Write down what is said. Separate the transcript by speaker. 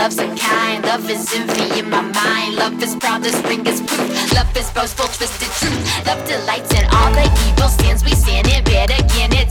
Speaker 1: love's unkind. Love is envy in my mind. Love is proud, the spring is proof. Love is boastful, twisted truth. Love delights in all the evil sins we sin in bed again.